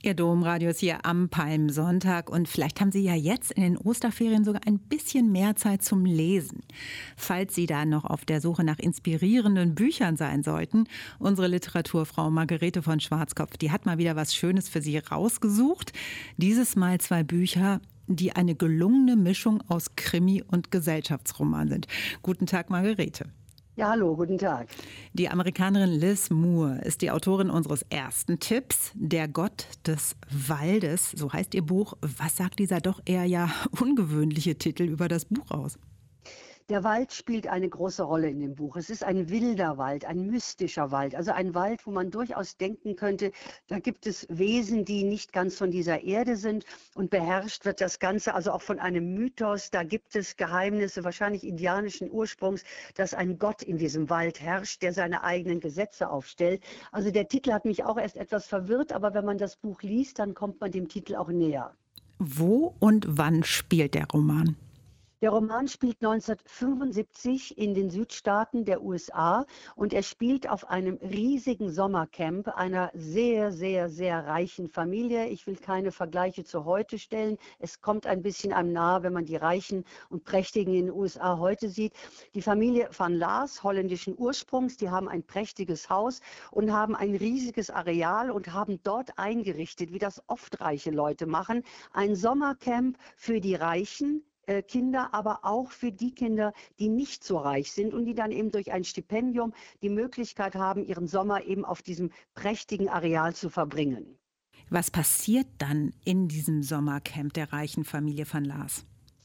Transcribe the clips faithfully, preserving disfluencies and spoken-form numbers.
Ihr Domradio ist hier am Palmsonntag und vielleicht haben Sie ja jetzt in den Osterferien sogar ein bisschen mehr Zeit zum Lesen. Falls Sie da noch auf der Suche nach inspirierenden Büchern sein sollten, unsere Literaturfrau Margarete von Schwarzkopf, die hat mal wieder was Schönes für Sie rausgesucht. Dieses Mal zwei Bücher, die eine gelungene Mischung aus Krimi und Gesellschaftsroman sind. Guten Tag, Margarete. Ja, hallo, guten Tag. Die Amerikanerin Liz Moore ist die Autorin unseres ersten Tipps, Der Gott des Waldes, so heißt ihr Buch. Was sagt dieser doch eher ja ungewöhnliche Titel über das Buch aus? Der Wald spielt eine große Rolle in dem Buch. Es ist ein wilder Wald, ein mystischer Wald, also ein Wald, wo man durchaus denken könnte, da gibt es Wesen, die nicht ganz von dieser Erde sind, und beherrscht wird das Ganze also auch von einem Mythos. Da gibt es Geheimnisse, wahrscheinlich indianischen Ursprungs, dass ein Gott in diesem Wald herrscht, der seine eigenen Gesetze aufstellt. Also der Titel hat mich auch erst etwas verwirrt, aber wenn man das Buch liest, dann kommt man dem Titel auch näher. Wo und wann spielt der Roman? Der Roman spielt neunzehnhundertfünfundsiebzig in den Südstaaten der U S A und er spielt auf einem riesigen Sommercamp einer sehr, sehr, sehr reichen Familie. Ich will keine Vergleiche zu heute stellen. Es kommt ein bisschen einem nahe, wenn man die Reichen und Prächtigen in den U S A heute sieht. Die Familie van Laas, holländischen Ursprungs, die haben ein prächtiges Haus und haben ein riesiges Areal und haben dort eingerichtet, wie das oft reiche Leute machen, ein Sommercamp für die Reichen Kinder, aber auch für die Kinder, die nicht so reich sind und die dann eben durch ein Stipendium die Möglichkeit haben, ihren Sommer eben auf diesem prächtigen Areal zu verbringen. Was passiert dann in diesem Sommercamp der reichen Familie van Laas?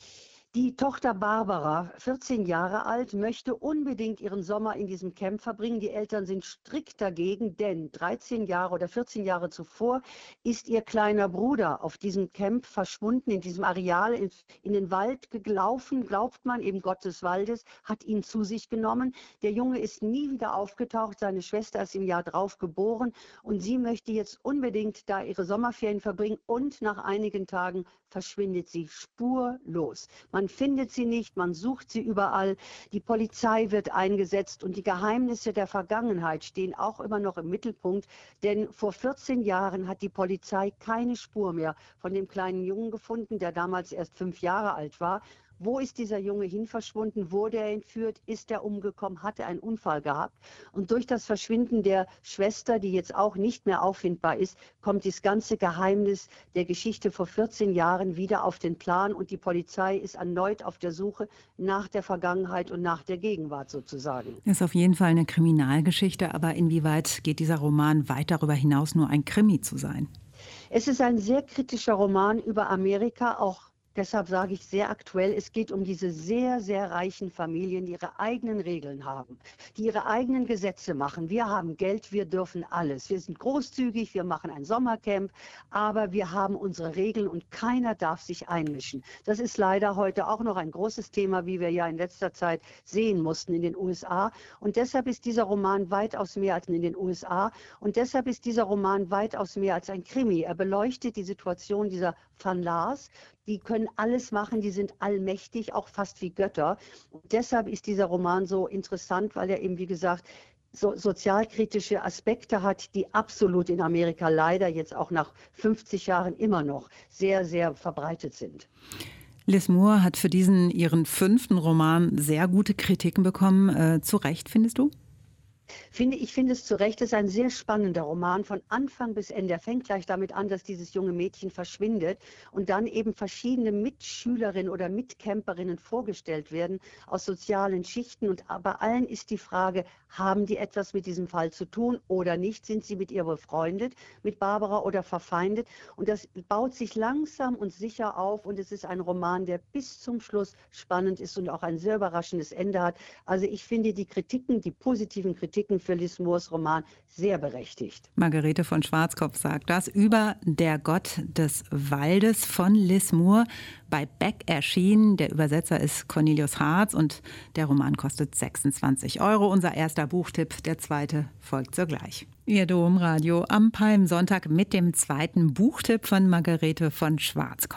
Die Tochter Barbara, vierzehn Jahre alt, möchte unbedingt ihren Sommer in diesem Camp verbringen. Die Eltern sind strikt dagegen, denn dreizehn Jahre oder vierzehn Jahre zuvor ist ihr kleiner Bruder auf diesem Camp verschwunden, in diesem Areal, in, in den Wald gelaufen, glaubt man, eben Gott des Waldes, hat ihn zu sich genommen. Der Junge ist nie wieder aufgetaucht, seine Schwester ist im Jahr drauf geboren und sie möchte jetzt unbedingt da ihre Sommerferien verbringen und nach einigen Tagen verschwindet sie spurlos. Man findet sie nicht, man sucht sie überall, die Polizei wird eingesetzt und die Geheimnisse der Vergangenheit stehen auch immer noch im Mittelpunkt, denn vor vierzehn Jahren hat die Polizei keine Spur mehr von dem kleinen Jungen gefunden, der damals erst fünf Jahre alt war. Wo ist dieser Junge hin verschwunden? Wurde er entführt? Ist er umgekommen? Hat er einen Unfall gehabt? Und durch das Verschwinden der Schwester, die jetzt auch nicht mehr auffindbar ist, kommt das ganze Geheimnis der Geschichte vor vierzehn Jahren wieder auf den Plan und die Polizei ist erneut auf der Suche nach der Vergangenheit und nach der Gegenwart sozusagen. Ist auf jeden Fall eine Kriminalgeschichte, aber inwieweit geht dieser Roman weit darüber hinaus, nur ein Krimi zu sein? Es ist ein sehr kritischer Roman über Amerika, auch deshalb sage ich sehr aktuell, es geht um diese sehr, sehr reichen Familien, die ihre eigenen Regeln haben, die ihre eigenen Gesetze machen. Wir haben Geld, wir dürfen alles. Wir sind großzügig, wir machen ein Sommercamp, aber wir haben unsere Regeln und keiner darf sich einmischen. Das ist leider heute auch noch ein großes Thema, wie wir ja in letzter Zeit sehen mussten in den U S A. Und deshalb ist dieser Roman weitaus mehr als in den U S A. Und deshalb ist dieser Roman weitaus mehr als ein Krimi. Er beleuchtet die Situation dieser Van Laas. Die können alles machen, die sind allmächtig, auch fast wie Götter. Und deshalb ist dieser Roman so interessant, weil er eben, wie gesagt, so sozialkritische Aspekte hat, die absolut in Amerika leider jetzt auch nach fünfzig Jahren immer noch sehr, sehr verbreitet sind. Liz Moore hat für diesen ihren fünften Roman sehr gute Kritiken bekommen. Äh, zu Recht, findest du? Finde, ich finde es zu Recht, es ist ein sehr spannender Roman von Anfang bis Ende. Er fängt gleich damit an, dass dieses junge Mädchen verschwindet und dann eben verschiedene Mitschülerinnen oder Mitcamperinnen vorgestellt werden aus sozialen Schichten. Und bei allen ist die Frage, haben die etwas mit diesem Fall zu tun oder nicht? Sind sie mit ihr befreundet, mit Barbara, oder verfeindet? Und das baut sich langsam und sicher auf und es ist ein Roman, der bis zum Schluss spannend ist und auch ein sehr überraschendes Ende hat. Also ich finde die Kritiken, die positiven Kritiken für Liz Moores Roman sehr berechtigt. Margarete von Schwarzkopf sagt das über Der Gott des Waldes von Liz Moore, bei Beck erschienen. Der Übersetzer ist Cornelius Hartz und der Roman kostet sechsundzwanzig Euro. Unser erster Buchtipp, der zweite folgt sogleich. Ihr Domradio am Palmsonntag mit dem zweiten Buchtipp von Margarete von Schwarzkopf.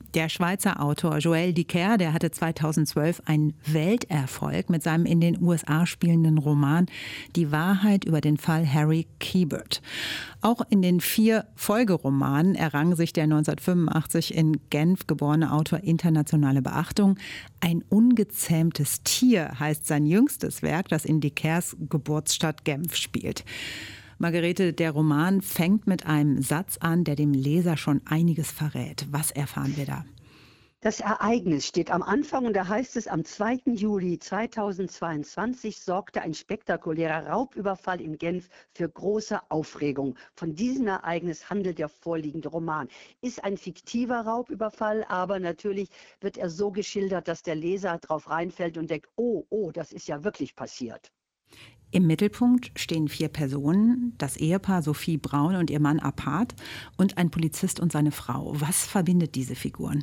Der Schweizer Autor Joël Dicker, der hatte zweitausendzwölf einen Welterfolg mit seinem in den U S A spielenden Roman Die Wahrheit über den Fall Harry Quebert. Auch in den vier Folgeromanen errang sich der neunzehnhundertfünfundachtzig in Genf geborene Autor internationale Beachtung. Ein ungezähmtes Tier heißt sein jüngstes Werk, das in Dickers Geburtsstadt Genf spielt. Margarete, der Roman fängt mit einem Satz an, der dem Leser schon einiges verrät. Was erfahren wir da? Das Ereignis steht am Anfang und da heißt es, am zweiten Juli zweitausendzweiundzwanzig sorgte ein spektakulärer Raubüberfall in Genf für große Aufregung. Von diesem Ereignis handelt der vorliegende Roman. Ist ein fiktiver Raubüberfall, aber natürlich wird er so geschildert, dass der Leser drauf reinfällt und denkt, oh, oh, das ist ja wirklich passiert. Im Mittelpunkt stehen vier Personen, das Ehepaar Sophie Braun und ihr Mann Apart und ein Polizist und seine Frau. Was verbindet diese Figuren?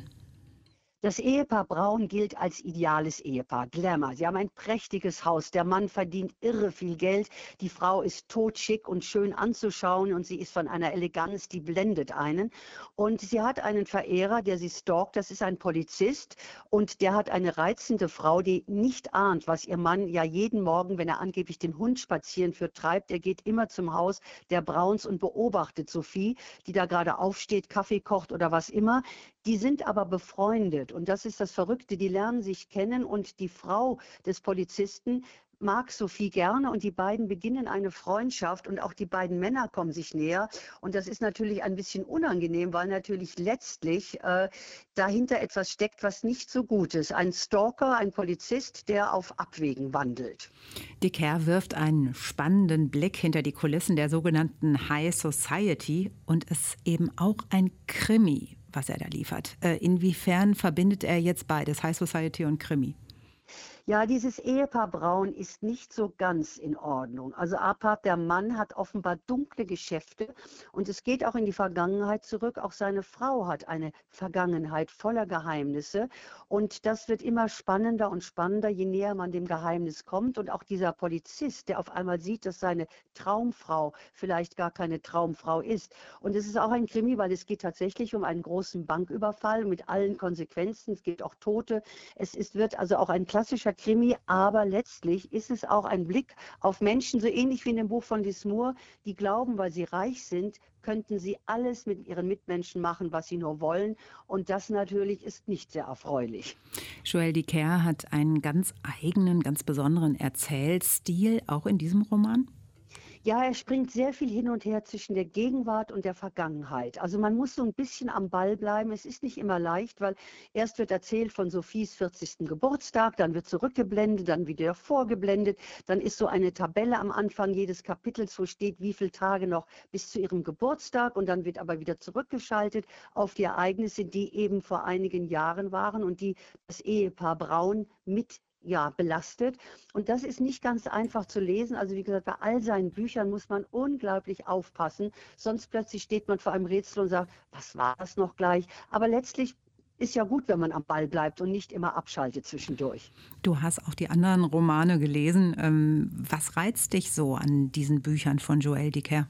Das Ehepaar Braun gilt als ideales Ehepaar, Glamour. Sie haben ein prächtiges Haus, der Mann verdient irre viel Geld, die Frau ist totschick und schön anzuschauen und sie ist von einer Eleganz, die blendet einen. Und sie hat einen Verehrer, der sie stalkt, das ist ein Polizist und der hat eine reizende Frau, die nicht ahnt, was ihr Mann ja jeden Morgen, wenn er angeblich den Hund spazieren führt, treibt. Er geht immer zum Haus der Brauns und beobachtet Sophie, die da gerade aufsteht, Kaffee kocht oder was immer. Die sind aber befreundet und das ist das Verrückte, die lernen sich kennen und die Frau des Polizisten mag Sophie gerne und die beiden beginnen eine Freundschaft und auch die beiden Männer kommen sich näher und das ist natürlich ein bisschen unangenehm, weil natürlich letztlich äh, dahinter etwas steckt, was nicht so gut ist. Ein Stalker, ein Polizist, der auf Abwägen wandelt. Dicker wirft einen spannenden Blick hinter die Kulissen der sogenannten High Society und ist eben auch ein Krimi, was er da liefert. Äh, inwiefern verbindet er jetzt beides, High Society und Krimi? Ja, dieses Ehepaar Braun ist nicht so ganz in Ordnung. Also Apart, der Mann, hat offenbar dunkle Geschäfte und es geht auch in die Vergangenheit zurück. Auch seine Frau hat eine Vergangenheit voller Geheimnisse und das wird immer spannender und spannender, je näher man dem Geheimnis kommt. Und auch dieser Polizist, der auf einmal sieht, dass seine Traumfrau vielleicht gar keine Traumfrau ist. Und es ist auch ein Krimi, weil es geht tatsächlich um einen großen Banküberfall mit allen Konsequenzen. Es gibt auch Tote. Es ist, wird also auch ein klassischer Krimi, aber letztlich ist es auch ein Blick auf Menschen, so ähnlich wie in dem Buch von Liz Moore, die glauben, weil sie reich sind, könnten sie alles mit ihren Mitmenschen machen, was sie nur wollen. Und das natürlich ist nicht sehr erfreulich. Joël Dicker hat einen ganz eigenen, ganz besonderen Erzählstil, auch in diesem Roman. Ja, er springt sehr viel hin und her zwischen der Gegenwart und der Vergangenheit. Also man muss so ein bisschen am Ball bleiben. Es ist nicht immer leicht, weil erst wird erzählt von Sophies vierzigsten Geburtstag, dann wird zurückgeblendet, dann wieder vorgeblendet. Dann ist so eine Tabelle am Anfang jedes Kapitels, wo steht, wie viele Tage noch bis zu ihrem Geburtstag. Und dann wird aber wieder zurückgeschaltet auf die Ereignisse, die eben vor einigen Jahren waren und die das Ehepaar Braun mit ja, belastet. Und das ist nicht ganz einfach zu lesen. Also wie gesagt, bei all seinen Büchern muss man unglaublich aufpassen. Sonst plötzlich steht man vor einem Rätsel und sagt, was war das noch gleich? Aber letztlich ist ja gut, wenn man am Ball bleibt und nicht immer abschaltet zwischendurch. Du hast auch die anderen Romane gelesen. Ähm, was reizt dich so an diesen Büchern von Joël Dicker?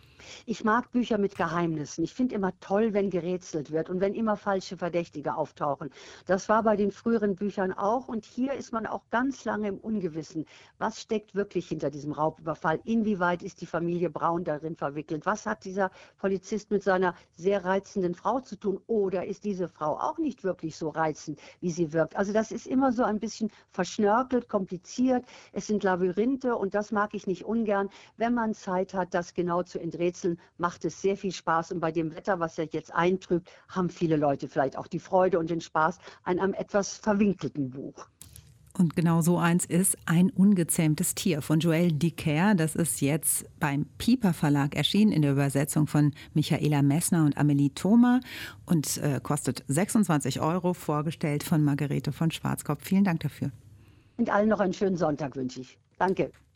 Ich mag Bücher mit Geheimnissen. Ich finde immer toll, wenn gerätselt wird und wenn immer falsche Verdächtige auftauchen. Das war bei den früheren Büchern auch. Und hier ist man auch ganz lange im Ungewissen. Was steckt wirklich hinter diesem Raubüberfall? Inwieweit ist die Familie Braun darin verwickelt? Was hat dieser Polizist mit seiner sehr reizenden Frau zu tun? Oder ist diese Frau auch nicht wirklich so reizend, wie sie wirkt? Also das ist immer so ein bisschen verschnörkelt, kompliziert. Es sind Labyrinthe und das mag ich nicht ungern. Wenn man Zeit hat, das genau zu enträtseln, macht es sehr viel Spaß und bei dem Wetter, was ja jetzt eintrübt, haben viele Leute vielleicht auch die Freude und den Spaß an einem etwas verwinkelten Buch. Und genau so eins ist Ein ungezähmtes Tier von Joël Dicker. Das ist jetzt beim Piper Verlag erschienen in der Übersetzung von Michaela Messner und Amelie Thoma und äh, kostet sechsundzwanzig Euro, vorgestellt von Margarete von Schwarzkopf. Vielen Dank dafür. Und allen noch einen schönen Sonntag wünsche ich. Danke.